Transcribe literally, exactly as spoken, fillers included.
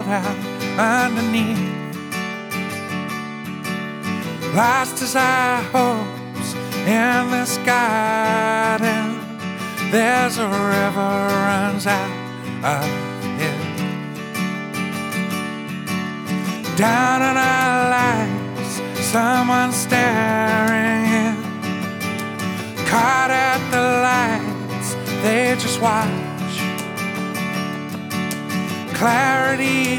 out underneath. Lost as our hopes in this garden, there's a river runs out of here. Down in our lives, someone staring in, caught at the lights, they just watch. Clarity